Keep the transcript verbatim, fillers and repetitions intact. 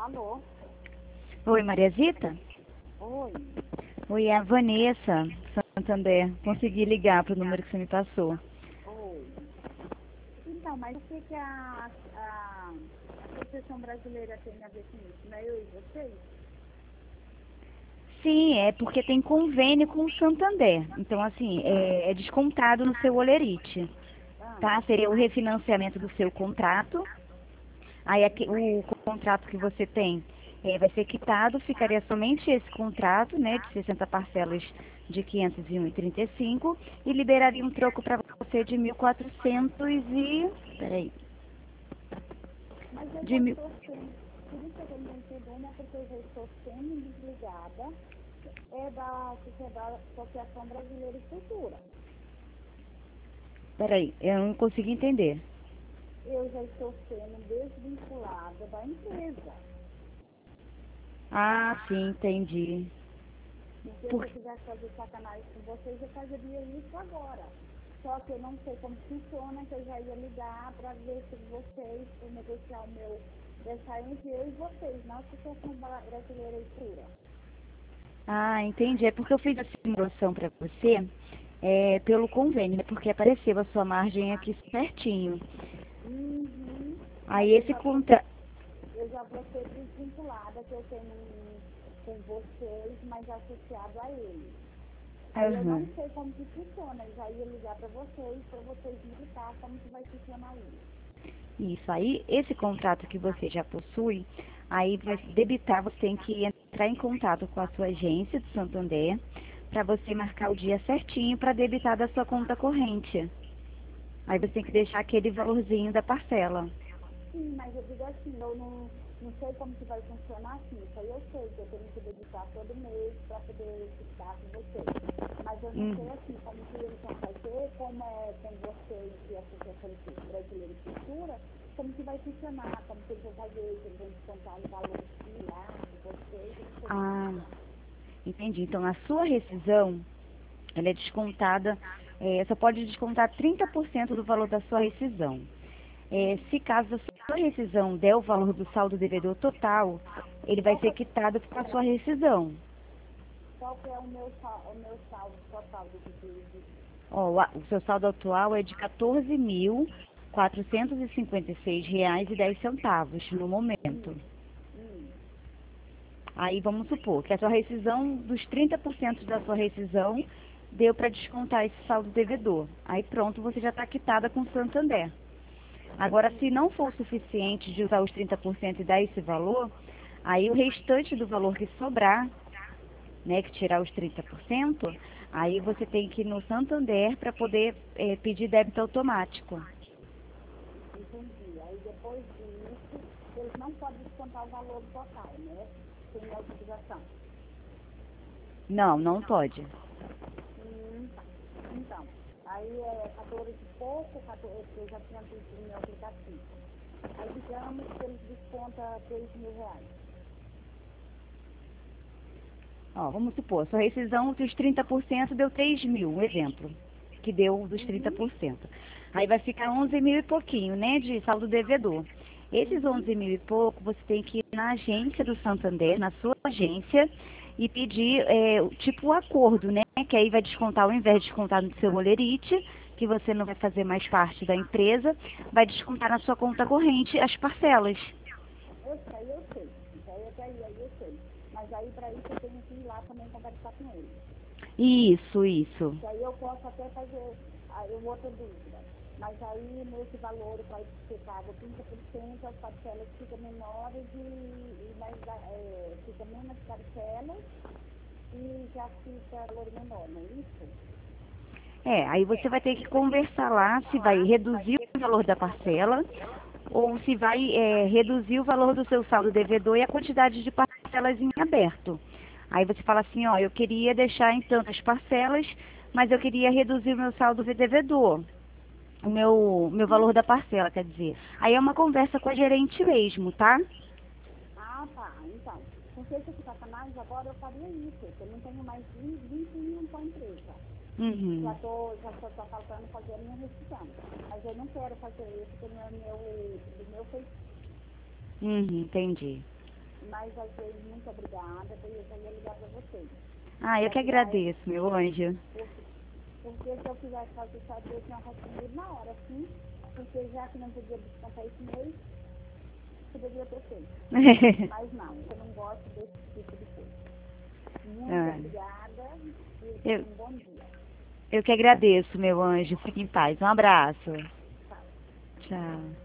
Alô? Oi, Mariazita? Oi? Oi, é a Vanessa, Santander. Consegui ligar para o número que você me passou. Oi. Então, mas o que, que a, a, a Associação Brasileira tem a ver com isso? Não é eu e vocês? Sim, é porque tem convênio com o Santander. Então, assim, é, é descontado no seu Olerite, Ah, tá? Seria o refinanciamento do seu contrato. Aí aqui- o contrato que você tem eh, vai ser quitado, ficaria somente esse contrato, né, de sessenta parcelas de quinhentos e um e trinta e cinco e liberaria um troco para você de mil e quatrocentos e... Peraí. mas eu De já mil... estou sendo, por isso que eu não entendendo, é porque eu já estou sendo desligada é da Sociedade- Associação Brasileira de Cultura. Peraí, eu não consegui entender. Eu já estou sendo desvinculada da empresa. Ah, sim, entendi. Porque se Por... eu quisesse fazer sacanagem com vocês, eu fazeria isso agora. Só que eu não sei como funciona, que eu já ia ligar para ver se vocês, para negociar o meu, deixar entre eu e vocês, na Associação Bra- Brasileira de Cura. Ah, entendi. É porque eu fiz a simulação para você é, pelo convênio, né? Porque apareceu a sua margem aqui certinho. Uhum. Aí Mas eu esse já vou, contra... eu já vou ser desvinculada, que eu tenho um, com vocês, mas associado a eles. Aí eu não Aham. sei como que funciona, eu já ia ligar para vocês, para vocês me explicar como que vai funcionar isso. Isso aí, esse contrato que você já possui, aí vai debitar, você tem que entrar em contato com a sua agência do Santander para você marcar o dia certinho para debitar da sua conta corrente. Aí você tem que deixar aquele valorzinho da parcela. Sim, mas eu digo assim, eu não, não sei como que vai funcionar assim. Isso aí eu sei que eu tenho que dedicar todo mês para poder ficar com vocês. Mas eu não Hum. sei assim como que então vai ser, como é com vocês e a Associação Brasileira de Cultura, como que vai funcionar, como que eles vão fazer, se eles vão descontar um valor similar de vocês, eu não sei como Ah, funciona. entendi. Então, a sua rescisão, ela é descontada, é, só pode descontar trinta por cento do valor da sua rescisão. É, se caso a sua rescisão der o valor do saldo devedor total, ele vai Qual que ser é, quitado com a sua rescisão. qual que é o, meu, sal- o meu saldo total do que de, Ó, o, a- o seu saldo atual é de quatorze mil quatrocentos e cinquenta e seis reais e dez centavos no momento. hum, hum, Aí vamos supor que a sua rescisão, dos trinta por cento da sua rescisão, deu para descontar esse saldo devedor. Aí pronto, você já está quitada com o Santander. Agora, se não for o suficiente de usar os trinta por cento e dar esse valor, aí o restante do valor que sobrar, né, que tirar os trinta por cento, aí você tem que ir no Santander para poder eh, pedir débito automático. entendi. Aí depois disso, eles não podem descontar o valor total, né? Sem autorização. Não, não pode. Hum, tá. Então, aí é quatorze e pouco, quatorze, eu já tinha visto no meu aplicativo. Aí digamos que eles descontam três mil reais. Ó, vamos supor, sua rescisão dos trinta por cento deu três mil, um exemplo, que deu dos trinta Uhum, por cento. Aí vai ficar onze mil e pouquinho, né, de saldo devedor. Esses uhum. onze mil e pouco, você tem que ir na agência do Santander, na sua agência, e pedir, é, tipo, o acordo, né, que aí vai descontar, ao invés de descontar no seu olerite, que você não vai fazer mais parte da empresa, vai descontar na sua conta corrente as parcelas. Eu sei, eu sei. Isso aí até aí, aí eu sei. Mas aí para isso eu tenho que ir lá também conversar com eles. Isso, isso. Que aí eu posso até fazer, aí eu outra dúvida. Mas aí nesse valor para ser pago trinta por cento, as parcelas ficam menores e, e mais, é, fica menos parcelas e já fica valor menor, não é isso? É, aí você vai ter que conversar lá se vai reduzir o valor da parcela ou se vai é, reduzir o valor do seu saldo devedor e a quantidade de parcelas em aberto. Aí você fala assim, ó, eu queria deixar em tantas parcelas, mas eu queria reduzir o meu saldo devedor, o meu, meu valor da parcela, quer dizer. Aí é uma conversa com a gerente mesmo, tá? Ah, tá. Então, com certeza de sacanagem, agora eu faria isso. Eu não tenho mais vinte e um com a empresa. Já Uhum, estou já tô, tô faltando fazer a minha rescisão. Mas eu não quero fazer isso porque não é meu, do meu feito. uhum, entendi. mas achei muito obrigada, eu já ia ligar para vocês. Ah, eu que agradeço, meu anjo. Porque, porque se eu fizesse fazer saber, eu tinha respondido na hora, sim, porque já que não podia descontar esse mês, poderia ter feito. Mas não, eu não gosto desse tipo de coisa. Muito Ah, obrigada e eu, um bom dia. eu que agradeço, meu anjo. Fique em paz. Um abraço. Tchau. Tchau.